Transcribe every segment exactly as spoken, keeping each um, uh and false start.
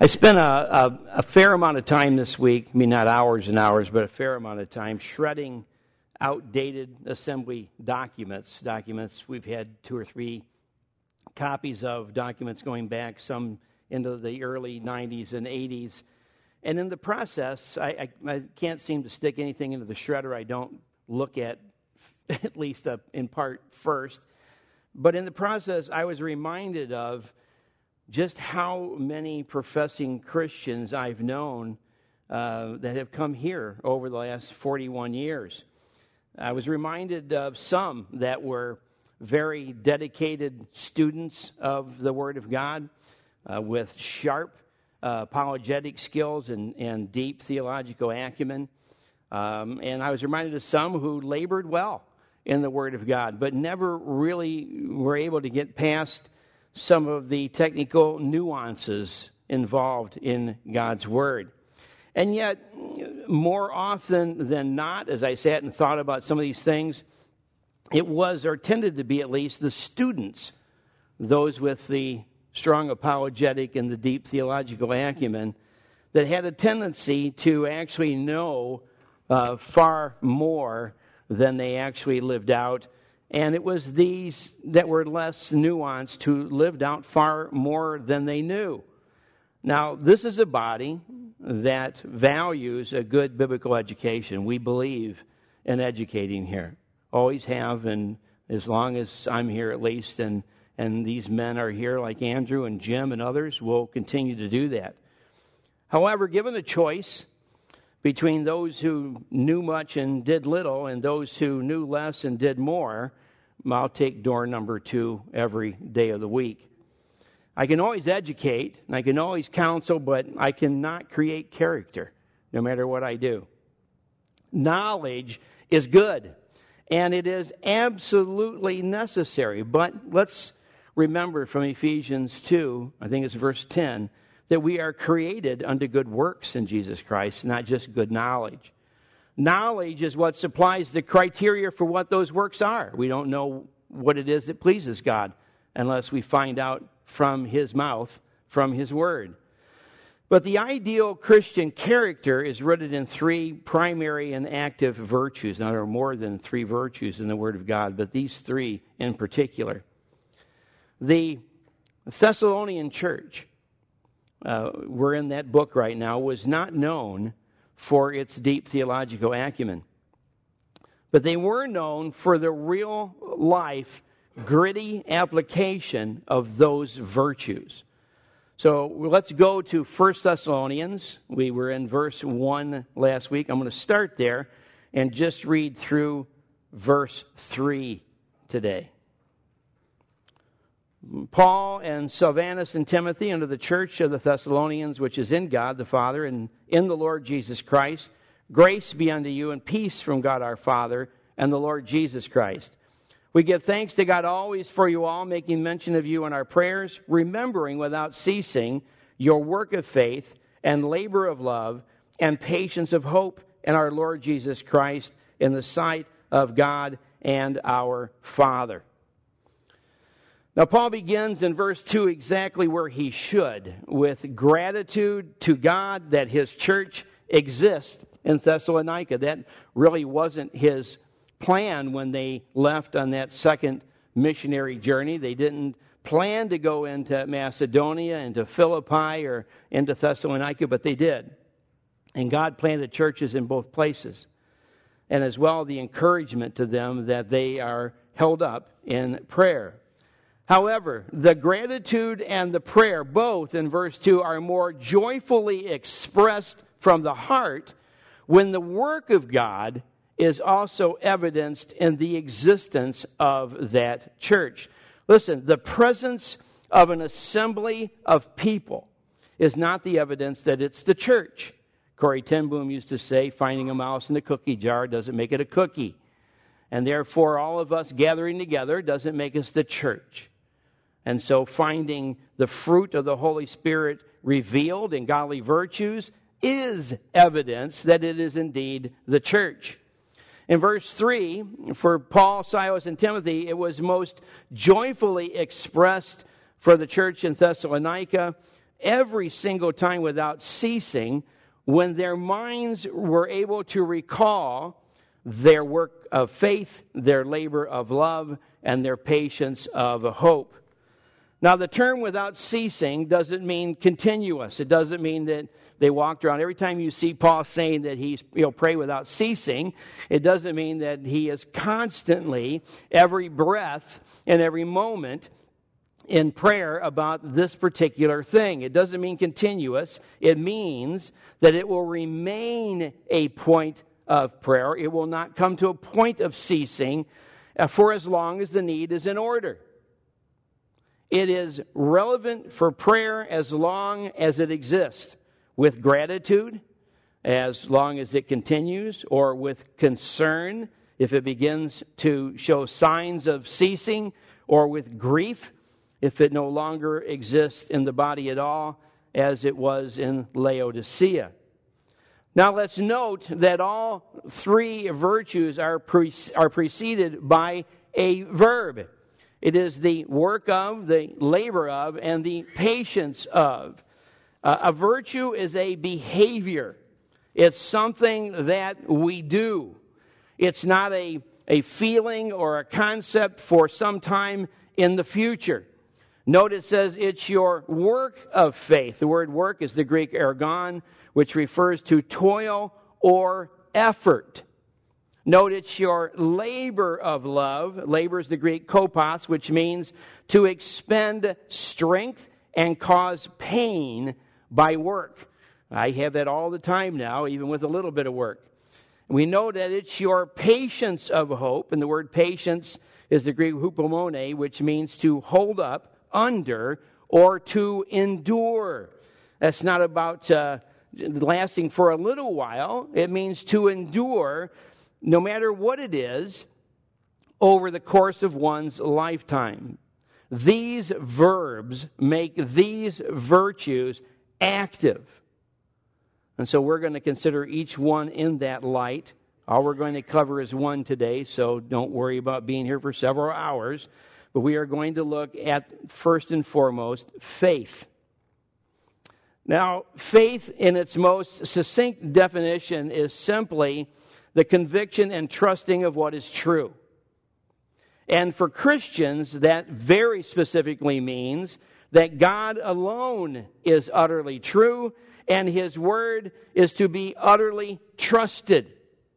I spent a, a, a fair amount of time this week, I mean not hours and hours, but a fair amount of time shredding outdated assembly documents. Documents we've had two or three copies of, documents going back some into the early nineties and eighties. And in the process, I, I, I can't seem to stick anything into the shredder I don't look at, at least uh, in part first. But in the process, I was reminded of just how many professing Christians I've known uh, that have come here over the last forty-one years. I was reminded of some that were very dedicated students of the Word of God uh, with sharp uh, apologetic skills and, and deep theological acumen. Um, and I was reminded of some who labored well in the Word of God, but never really were able to get past some of the technical nuances involved in God's Word. And yet, more often than not, as I sat and thought about some of these things, it was, or tended to be at least, the students, those with the strong apologetic and the deep theological acumen, that had a tendency to actually know uh, far more than they actually lived out. And it was these that were less nuanced who lived out far more than they knew. Now, this is a body that values a good biblical education. We believe in educating here. Always have, and as long as I'm here at least, and, and these men are here like Andrew and Jim and others, we'll continue to do that. However, given the choice between those who knew much and did little and those who knew less and did more, I'll take door number two every day of the week. I can always educate, and I can always counsel, but I cannot create character, no matter what I do. Knowledge is good, and it is absolutely necessary. But let's remember from Ephesians two, I think it's verse ten, that we are created unto good works in Jesus Christ, not just good knowledge. Knowledge is what supplies the criteria for what those works are. We don't know what it is that pleases God unless we find out from His mouth, from His Word. But the ideal Christian character is rooted in three primary and active virtues. Now, there are more than three virtues in the Word of God, but these three in particular. The Thessalonian church, uh, we're in that book right now, was not known for its deep theological acumen. But they were known for the real life, gritty application of those virtues. So let's go to First Thessalonians. We were in verse one last week. I'm going to start there and just read through verse three today. Paul and Silvanus and Timothy unto the church of the Thessalonians, which is in God the Father and in the Lord Jesus Christ, grace be unto you and peace from God our Father and the Lord Jesus Christ. We give thanks to God always for you all, making mention of you in our prayers, remembering without ceasing your work of faith and labor of love and patience of hope in our Lord Jesus Christ in the sight of God and our Father. Now, Paul begins in verse two exactly where he should, with gratitude to God that his church exists in Thessalonica. That really wasn't his plan when they left on that second missionary journey. They didn't plan to go into Macedonia, into Philippi, or into Thessalonica, but they did. And God planted churches in both places. And as well, the encouragement to them that they are held up in prayer. However, the gratitude and the prayer, both in verse two, are more joyfully expressed from the heart when the work of God is also evidenced in the existence of that church. Listen, the presence of an assembly of people is not the evidence that it's the church. Corrie ten Boom used to say, finding a mouse in the cookie jar doesn't make it a cookie. And therefore, all of us gathering together doesn't make us the church. And so finding the fruit of the Holy Spirit revealed in godly virtues is evidence that it is indeed the church. In verse three, for Paul, Silas, and Timothy, it was most joyfully expressed for the church in Thessalonica, every single time without ceasing, when their minds were able to recall their work of faith, their labor of love, and their patience of hope. Now, the term without ceasing doesn't mean continuous. It doesn't mean that they walked around. Every time you see Paul saying that he's, you know, pray without ceasing, it doesn't mean that he is constantly, every breath and every moment, in prayer about this particular thing. It doesn't mean continuous. It means that it will remain a point of prayer. It will not come to a point of ceasing for as long as the need is in order. It is relevant for prayer as long as it exists, with gratitude as long as it continues, or with concern if it begins to show signs of ceasing, or with grief if it no longer exists in the body at all, as it was in Laodicea. Now let's note that all three virtues are, pre- are preceded by a verb. It is the work of, the labor of, and the patience of. Uh, a virtue is a behavior. It's something that we do. It's not a, a feeling or a concept for some time in the future. Note it says it's your work of faith. The word work is the Greek ergon, which refers to toil or effort. Note it's your labor of love. Labor is the Greek kopos, which means to expend strength and cause pain by work. I have that all the time now, even with a little bit of work. We know that it's your patience of hope, and the word patience is the Greek hupomone, which means to hold up, under, or to endure. That's not about uh, lasting for a little while. It means to endure no matter what it is, over the course of one's lifetime. These verbs make these virtues active. And so we're going to consider each one in that light. All we're going to cover is one today, so don't worry about being here for several hours. But we are going to look at, first and foremost, faith. Now, faith in its most succinct definition is simply the conviction and trusting of what is true. And for Christians, that very specifically means that God alone is utterly true, and His Word is to be utterly trusted.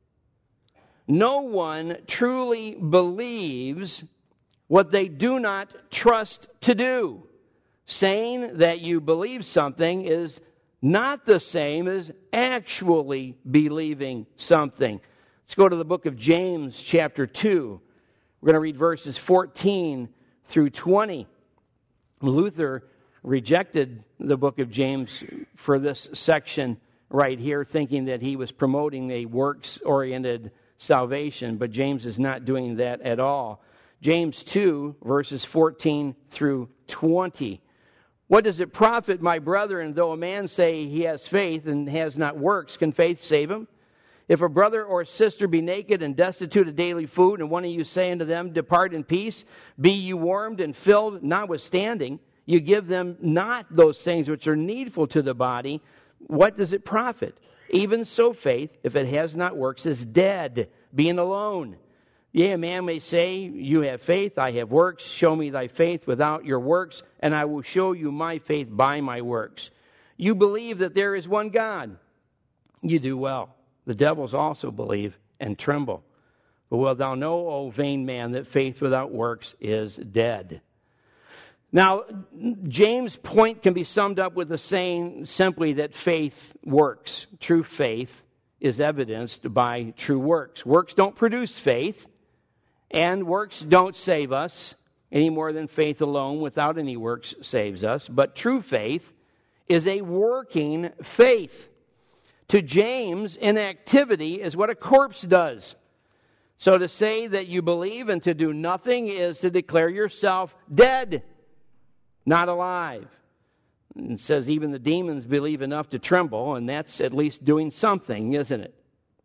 No one truly believes what they do not trust to do. Saying that you believe something is not the same as actually believing something. Let's go to the book of James, chapter two. We're going to read verses fourteen through twenty. Luther rejected the book of James for this section right here, thinking that he was promoting a works-oriented salvation, but James is not doing that at all. James two, verses fourteen through twenty. What does it profit, my brethren, though a man say he has faith and has not works? Can faith save him? If a brother or sister be naked and destitute of daily food, and one of you say unto them, depart in peace, be you warmed and filled, notwithstanding, you give them not those things which are needful to the body, what does it profit? Even so faith, if it has not works, is dead, being alone. Yea, a man may say, you have faith, I have works. Show me thy faith without your works, and I will show you my faith by my works. You believe that there is one God. You do well. The devils also believe and tremble. But wilt thou know, O vain man, that faith without works is dead. Now, James' point can be summed up with the saying simply that faith works. True faith is evidenced by true works. Works don't produce faith. And works don't save us any more than faith alone without any works saves us. But true faith is a working faith. To James, inactivity is what a corpse does. So to say that you believe and to do nothing is to declare yourself dead, not alive. It says even the demons believe enough to tremble, and that's at least doing something, isn't it?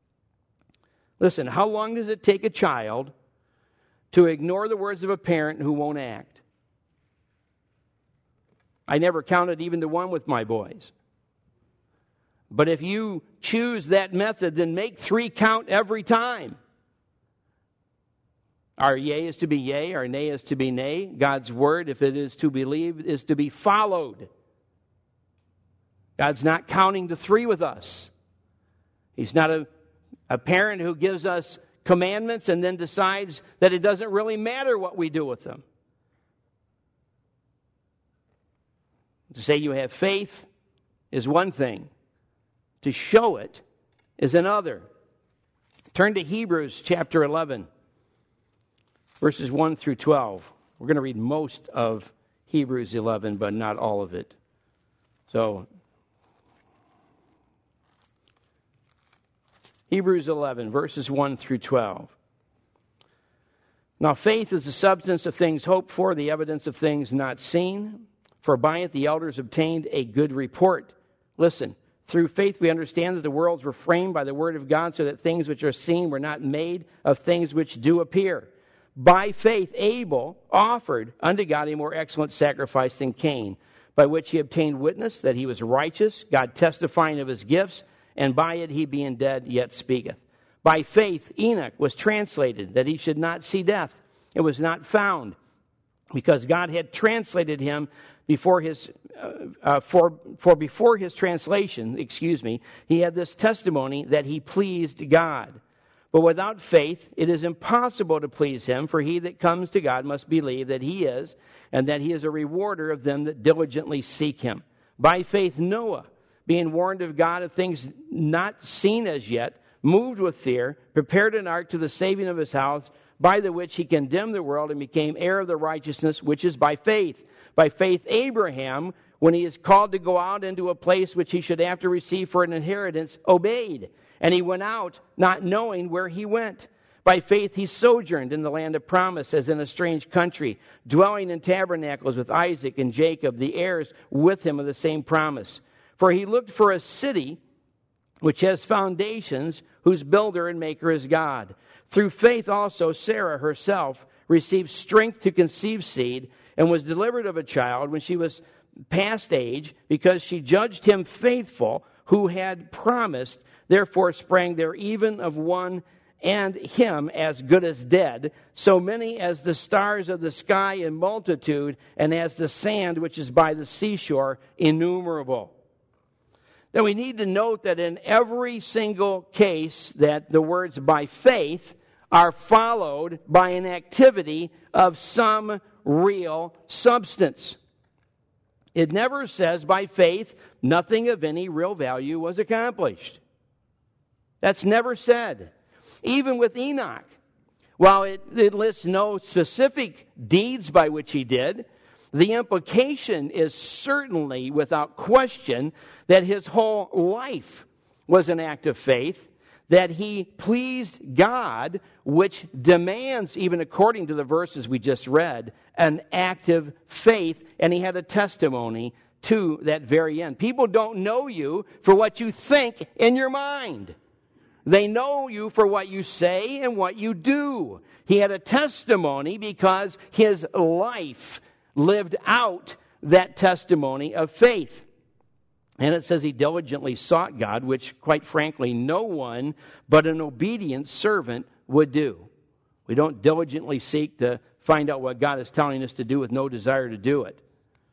Listen, how long does it take a child to ignore the words of a parent who won't act? I never counted even to one with my boys. But if you choose that method, then make three count every time. Our yea is to be yea, our nay is to be nay. God's word, if it is to believe, is to be followed. God's not counting to three with us. He's not a, a parent who gives us commandments and then decides that it doesn't really matter what we do with them. To say you have faith is one thing. To show it is another. Turn to Hebrews chapter eleven, verses one through twelve. We're going to read most of Hebrews eleven, but not all of it. So, Hebrews eleven, verses one through twelve. Now faith is the substance of things hoped for, the evidence of things not seen. For by it the elders obtained a good report. Listen, through faith we understand that the worlds were framed by the word of God, so that things which are seen were not made of things which do appear. By faith Abel offered unto God a more excellent sacrifice than Cain, by which he obtained witness that he was righteous, God testifying of his gifts, and by it he being dead yet speaketh. By faith Enoch was translated, that he should not see death. It was not found, because God had translated him before his, uh, uh, for, for before his translation, excuse me, he had this testimony that he pleased God. But without faith it is impossible to please him, for he that comes to God must believe that he is, and that he is a rewarder of them that diligently seek him. By faith Noah, being warned of God of things not seen as yet, moved with fear, prepared an ark to the saving of his house, by the which he condemned the world and became heir of the righteousness which is by faith. By faith Abraham, when he is called to go out into a place which he should after receive for an inheritance, obeyed. And he went out, not knowing where he went. By faith he sojourned in the land of promise, as in a strange country, dwelling in tabernacles with Isaac and Jacob, the heirs with him of the same promise. For he looked for a city which has foundations, whose builder and maker is God. Through faith also Sarah herself received strength to conceive seed, and was delivered of a child when she was past age, because she judged him faithful who had promised. Therefore sprang there even of one and him as good as dead, so many as the stars of the sky in multitude, and as the sand which is by the seashore innumerable. Now we need to note that in every single case that the words by faith are followed by an activity of some real substance. It never says by faith nothing of any real value was accomplished. That's never said. Even with Enoch, while it, it lists no specific deeds by which he did, the implication is certainly without question that his whole life was an act of faith, that he pleased God, which demands, even according to the verses we just read, an active faith, and he had a testimony to that very end. People don't know you for what you think in your mind. They know you for what you say and what you do. He had a testimony because his life lived out that testimony of faith. And it says he diligently sought God, which, quite frankly, no one but an obedient servant would do. We don't diligently seek to find out what God is telling us to do with no desire to do it.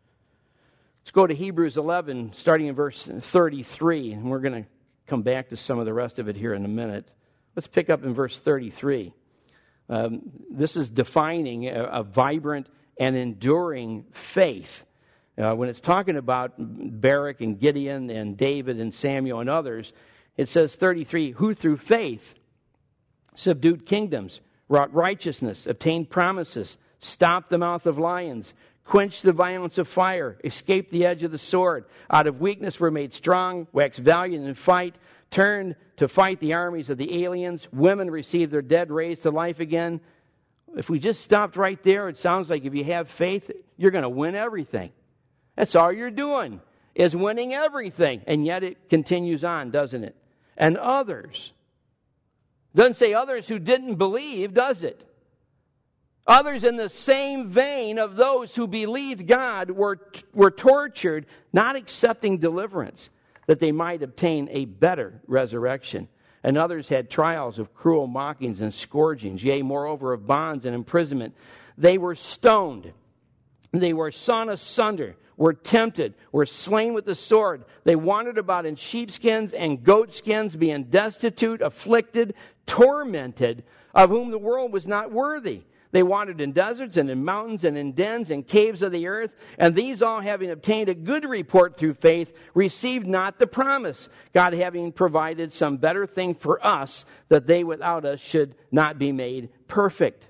Let's go to Hebrews eleven, starting in verse thirty-three, and we're going to come back to some of the rest of it here in a minute. Let's pick up in verse thirty-three. Um, this is defining a, a vibrant and enduring faith. Uh, when it's talking about Barak and Gideon and David and Samuel and others, it says thirty-three, who through faith subdued kingdoms, wrought righteousness, obtained promises, stopped the mouth of lions, quenched the violence of fire, escaped the edge of the sword, out of weakness were made strong, waxed valiant in fight, turned to fight the armies of the aliens, women received their dead raised to life again. If we just stopped right there, it sounds like if you have faith, you're going to win everything. That's all you're doing, is winning everything. And yet it continues on, doesn't it? And others. Doesn't say others who didn't believe, does it? Others in the same vein of those who believed God were, were tortured, not accepting deliverance, that they might obtain a better resurrection. And others had trials of cruel mockings and scourgings, yea, moreover, of bonds and imprisonment. They were stoned. They were sawn asunder, were tempted, were slain with the sword. They wandered about in sheepskins and goatskins, being destitute, afflicted, tormented, of whom the world was not worthy. They wandered in deserts and in mountains and in dens and caves of the earth. And these all, having obtained a good report through faith, received not the promise, God having provided some better thing for us, that they without us should not be made perfect.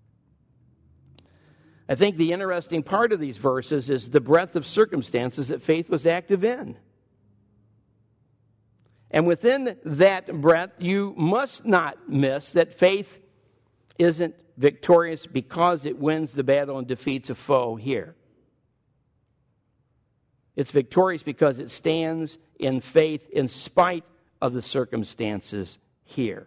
I think the interesting part of these verses is the breadth of circumstances that faith was active in. And within that breadth, you must not miss that faith isn't victorious because it wins the battle and defeats a foe here. It's victorious because it stands in faith in spite of the circumstances here.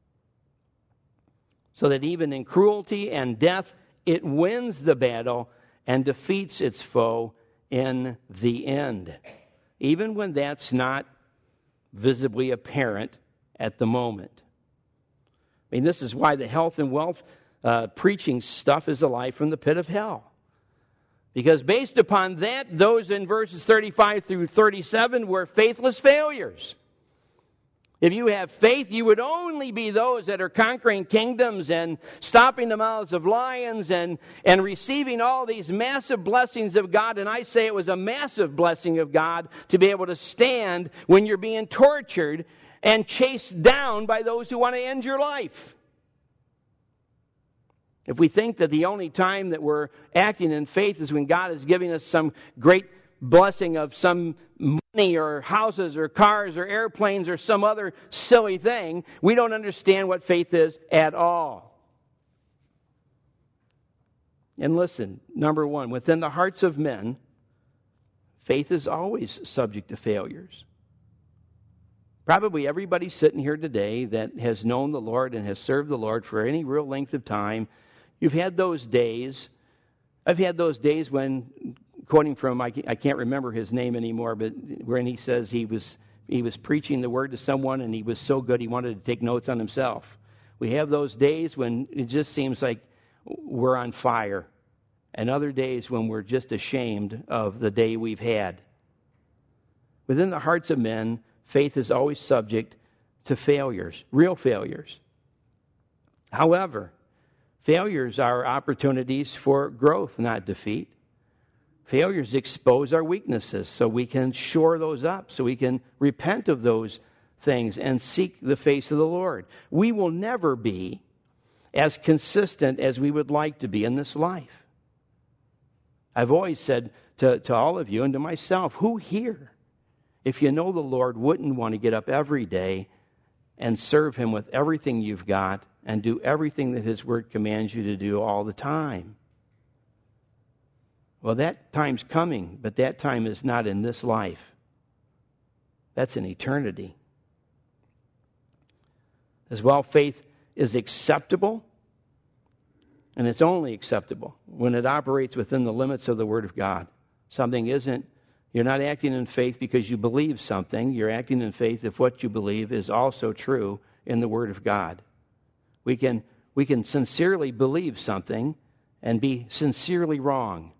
So that even in cruelty and death, it wins the battle and defeats its foe in the end, even when that's not visibly apparent at the moment. I mean, this is why the health and wealth uh, preaching stuff is a lie from the pit of hell. Because based upon that, those in verses thirty-five through thirty-seven were faithless failures. If you have faith, you would only be those that are conquering kingdoms and stopping the mouths of lions and, and receiving all these massive blessings of God. And I say it was a massive blessing of God to be able to stand when you're being tortured and chased down by those who want to end your life. If we think that the only time that we're acting in faith is when God is giving us some great blessing of some money or houses or cars or airplanes or some other silly thing, we don't understand what faith is at all. And listen, number one, within the hearts of men, faith is always subject to failures. Probably everybody sitting here today that has known the Lord and has served the Lord for any real length of time, you've had those days. I've had those days when, quoting from, I can't remember his name anymore, but when he says he was he was preaching the word to someone and he was so good he wanted to take notes on himself. We have those days when it just seems like we're on fire, and other days when we're just ashamed of the day we've had. Within the hearts of men, faith is always subject to failures, real failures. However, failures are opportunities for growth, not defeat. Failures expose our weaknesses so we can shore those up, so we can repent of those things and seek the face of the Lord. We will never be as consistent as we would like to be in this life. I've always said to, to all of you and to myself, who here, if you know the Lord, wouldn't want to get up every day and serve Him with everything you've got and do everything that His Word commands you to do all the time? Well, that time's coming, but that time is not in this life. That's in eternity. As well, faith is acceptable, and it's only acceptable when it operates within the limits of the Word of God. Something isn't, you're not acting in faith because you believe something. You're acting in faith if what you believe is also true in the Word of God. We can, we can sincerely believe something and be sincerely wrong.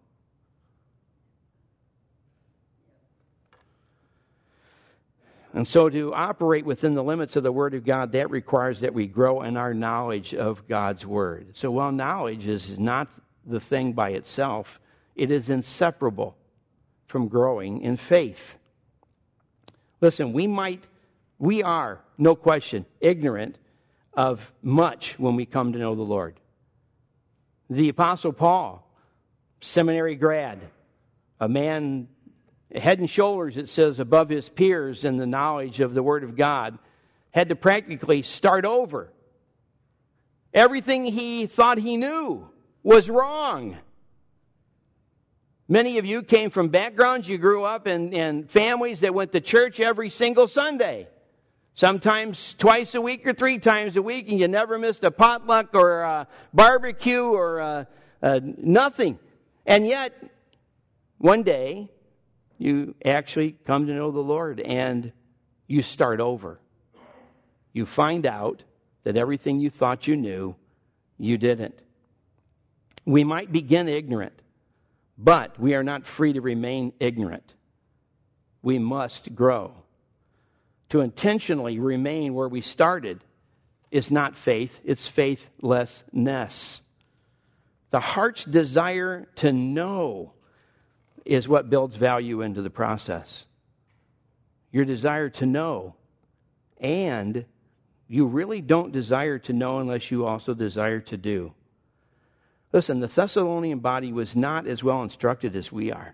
And so to operate within the limits of the Word of God, that requires that we grow in our knowledge of God's Word. So while knowledge is not the thing by itself, it is inseparable from growing in faith. Listen, we might, we are, no question, ignorant of much when we come to know the Lord. The Apostle Paul, seminary grad, a man head and shoulders, it says, above his peers in the knowledge of the Word of God, had to practically start over. Everything he thought he knew was wrong. Many of you came from backgrounds, you grew up in, in families that went to church every single Sunday. Sometimes twice a week or three times a week, and you never missed a potluck or a barbecue or a, a nothing. And yet, one day, you actually come to know the Lord and you start over. You find out that everything you thought you knew, you didn't. We might begin ignorant, but we are not free to remain ignorant. We must grow. To intentionally remain where we started is not faith, it's faithlessness. The heart's desire to know is what builds value into the process. Your desire to know, and you really don't desire to know unless you also desire to do. Listen, the Thessalonian body was not as well instructed as we are.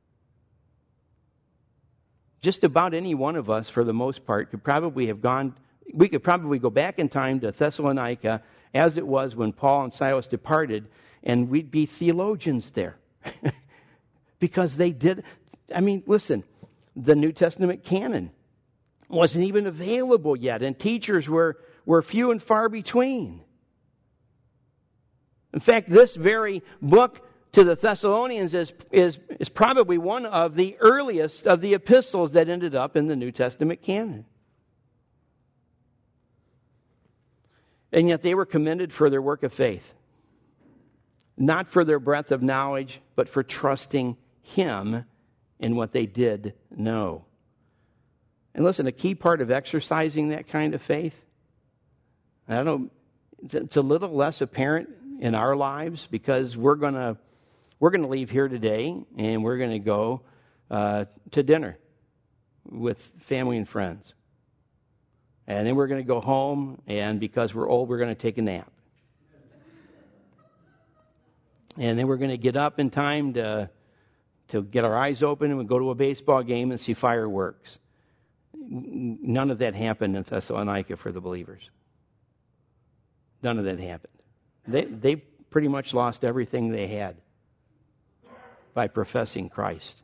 Just about any one of us, for the most part, could probably have gone, we could probably go back in time to Thessalonica as it was when Paul and Silas departed, and we'd be theologians there. Because they did, I mean, listen, the New Testament canon wasn't even available yet, and teachers were, were few and far between. In fact, this very book to the Thessalonians is, is, is probably one of the earliest of the epistles that ended up in the New Testament canon. And yet they were commended for their work of faith. Not for their breadth of knowledge, but for trusting Him in what they did know. And listen, a key part of exercising that kind of faith, I don't know, it's a little less apparent in our lives because we're going to we're going to leave here today and we're going to go uh, to dinner with family and friends. And then we're going to go home, and because we're old, we're going to take a nap. And then we're going to get up in time to to get our eyes open, and we'll go to a baseball game and see fireworks. None of that happened in Thessalonica for the believers. None of that happened. They they pretty much lost everything they had by professing Christ.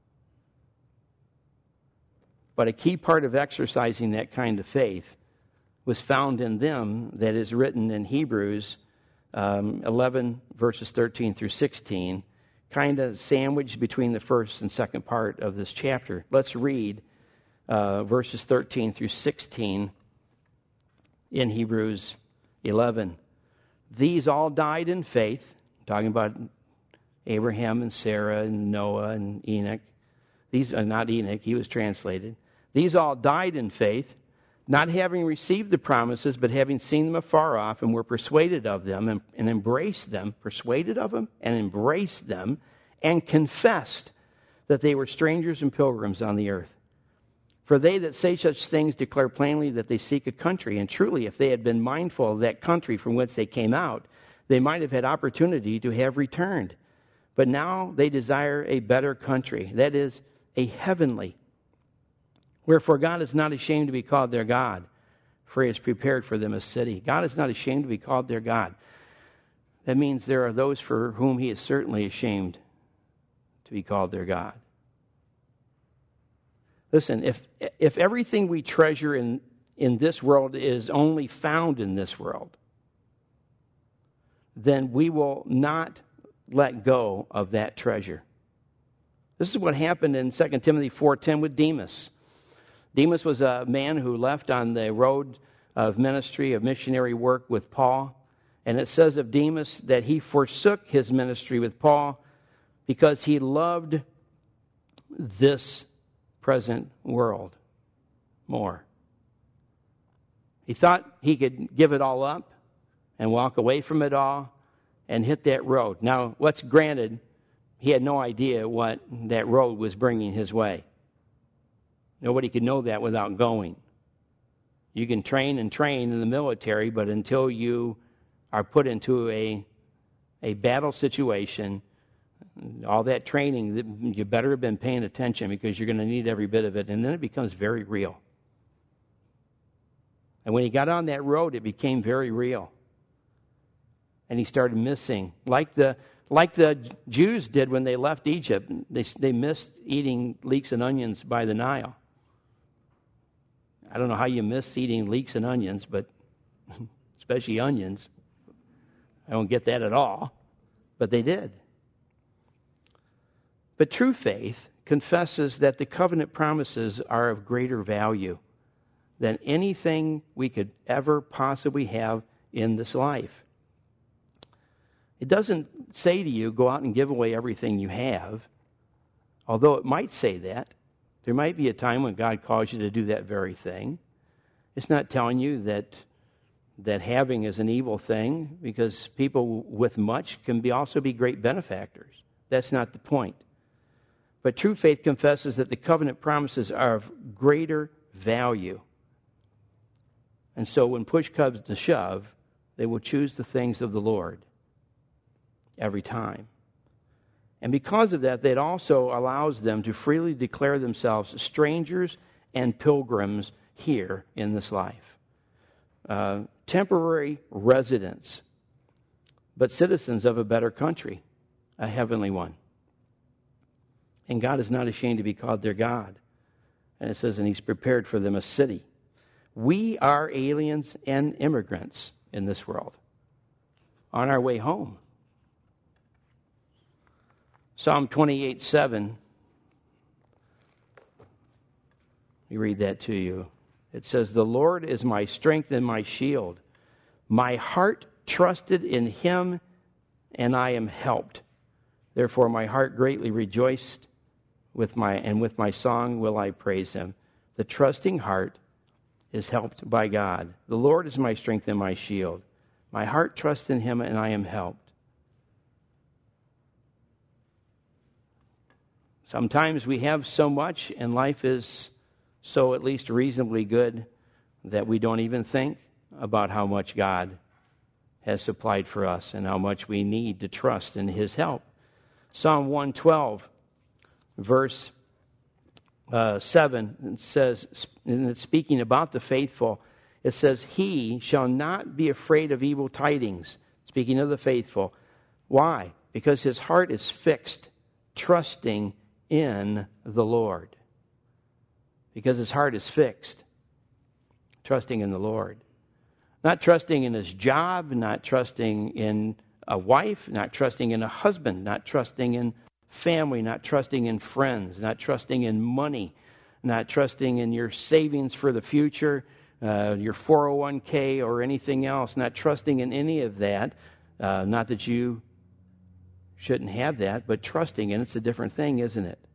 But a key part of exercising that kind of faith was found in them that is written in Hebrews um, eleven, verses thirteen through sixteen, kind of sandwiched between the first and second part of this chapter. Let's read uh, verses thirteen through sixteen in Hebrews eleven. These all died in faith, talking about Abraham and Sarah and Noah and Enoch. These are not Enoch, he was translated. These all died in faith, not having received the promises, but having seen them afar off, and were persuaded of them and, and embraced them, persuaded of them and embraced them, and confessed that they were strangers and pilgrims on the earth. For they that say such things declare plainly that they seek a country, and truly if they had been mindful of that country from whence they came out, they might have had opportunity to have returned. But now they desire a better country, that is, a heavenly. Wherefore God is not ashamed to be called their God, for He has prepared for them a city. God is not ashamed to be called their God. That means there are those for whom He is certainly ashamed to be called their God. Listen, if if everything we treasure in, in this world is only found in this world, then we will not let go of that treasure. This is what happened in Second Timothy four ten with Demas. Demas was a man who left on the road of ministry, of missionary work with Paul. And it says of Demas that he forsook his ministry with Paul because he loved this present world more. He thought he could give it all up and walk away from it all and hit that road. Now, what's granted, he had no idea what that road was bringing his way. Nobody could know that without going. You can train and train in the military, but until you are put into a, a battle situation, all that training, you better have been paying attention because you're going to need every bit of it. And then it becomes very real. And when he got on that road, it became very real. And he started missing, like the like the Jews did when they left Egypt. They they missed eating leeks and onions by the Nile. I don't know how you miss eating leeks and onions, but especially onions. I don't get that at all, but they did. But true faith confesses that the covenant promises are of greater value than anything we could ever possibly have in this life. It doesn't say to you, go out and give away everything you have, although it might say that. There might be a time when God calls you to do that very thing. It's not telling you that that having is an evil thing, because people with much can be also be great benefactors. That's not the point. But true faith confesses that the covenant promises are of greater value. And so when push comes to shove, they will choose the things of the Lord every time. And because of that, that also allows them to freely declare themselves strangers and pilgrims here in this life. Uh, temporary residents, but citizens of a better country, a heavenly one. And God is not ashamed to be called their God. And it says, and He's prepared for them a city. We are aliens and immigrants in this world, on our way home. Psalm twenty-eight seven. Let me read that to you. It says, the Lord is my strength and my shield. My heart trusted in Him, and I am helped. Therefore my heart greatly rejoiced, with my and with my song will I praise Him. The trusting heart is helped by God. The Lord is my strength and my shield. My heart trusts in Him, and I am helped. Sometimes we have so much, and life is so at least reasonably good, that we don't even think about how much God has supplied for us and how much we need to trust in His help. Psalm one twelve, verse uh, seven, it says, and it's speaking about the faithful, it says, He shall not be afraid of evil tidings. Speaking of the faithful. Why? Because his heart is fixed, trusting in the Lord. Because his heart is fixed, trusting in the Lord. Not trusting in his job, not trusting in a wife, not trusting in a husband, not trusting in family, not trusting in friends, not trusting in money, not trusting in your savings for the future, uh, your four oh one k or anything else, not trusting in any of that. Uh, not that you shouldn't have that, but trusting in it's a different thing, isn't it?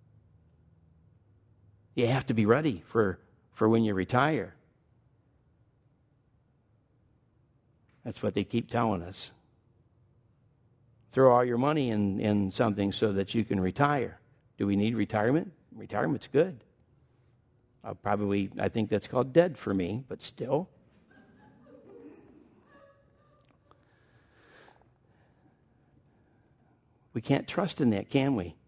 You have to be ready for, for when you retire. That's what they keep telling us. Throw all your money in, in something so that you can retire. Do we need retirement? Retirement's good. I'll probably, I think that's called dead for me, but still. We can't trust in that, can we?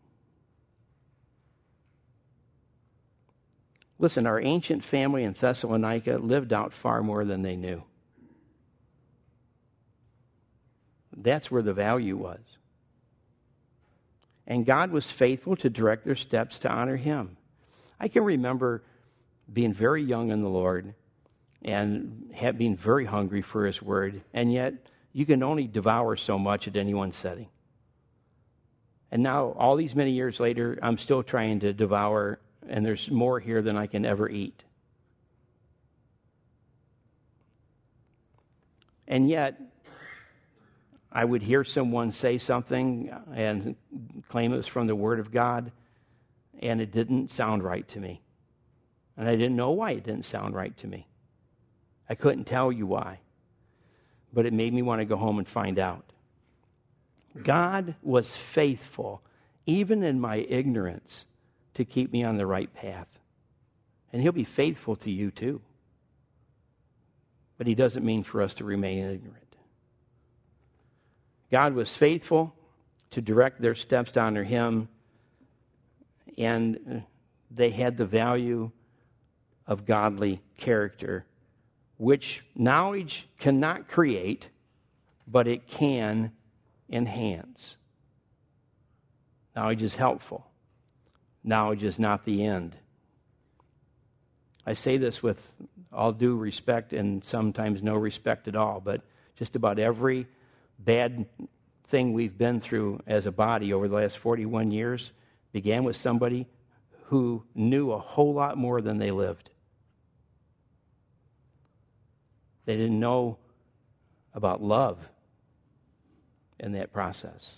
Listen, our ancient family in Thessalonica lived out far more than they knew. That's where the value was. And God was faithful to direct their steps to honor Him. I can remember being very young in the Lord and have, being very hungry for His Word, and yet you can only devour so much at any one setting. And now, all these many years later, I'm still trying to devour, and there's more here than I can ever eat. And yet, I would hear someone say something and claim it was from the Word of God, and it didn't sound right to me. And I didn't know why it didn't sound right to me. I couldn't tell you why. But it made me want to go home and find out. God was faithful, even in my ignorance, to keep me on the right path. And He'll be faithful to you too. But He doesn't mean for us to remain ignorant. God was faithful to direct their steps to honor Him, and they had the value of godly character, which knowledge cannot create, but it can enhance. Knowledge is helpful. Knowledge is not the end. I say this with all due respect and sometimes no respect at all, but just about every bad thing we've been through as a body over the last forty-one years began with somebody who knew a whole lot more than they lived. They didn't know about love in that process.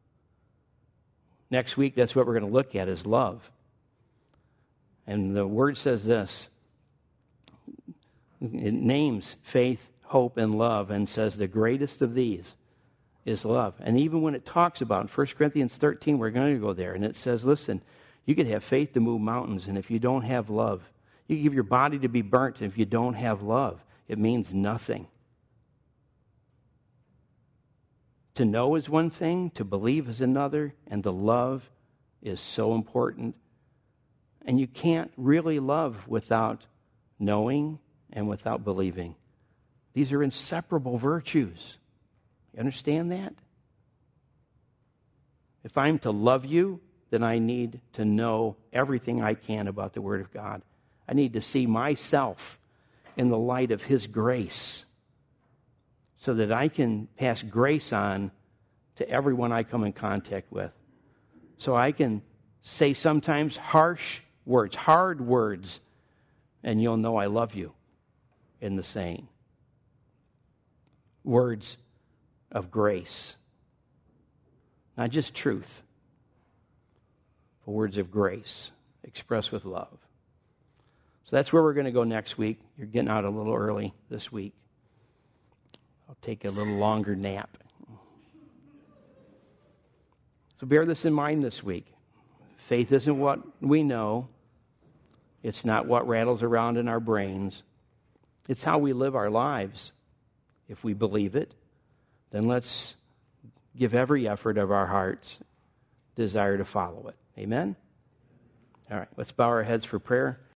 Next week, that's what we're going to look at, is love. And the Word says this. It names faith, hope, and love, and says the greatest of these is love. And even when it talks about First Corinthians thirteen, we're going to go there, and it says, listen, you could have faith to move mountains, and if you don't have love, you can give your body to be burnt, and if you don't have love, it means nothing. To know is one thing, to believe is another, and to love is so important. And you can't really love without knowing and without believing. These are inseparable virtues. You understand that? If I'm to love you, then I need to know everything I can about the Word of God. I need to see myself in the light of His grace so that I can pass grace on to everyone I come in contact with. So I can say sometimes harsh words, hard words, and you'll know I love you in the saying. Words of grace. Not just truth, but words of grace expressed with love. So that's where we're going to go next week. You're getting out a little early this week. I'll take a little longer nap. So bear this in mind this week. Faith isn't what we know. It's not what rattles around in our brains. It's how we live our lives. If we believe it, then let's give every effort of our hearts desire to follow it. Amen? All right, let's bow our heads for prayer.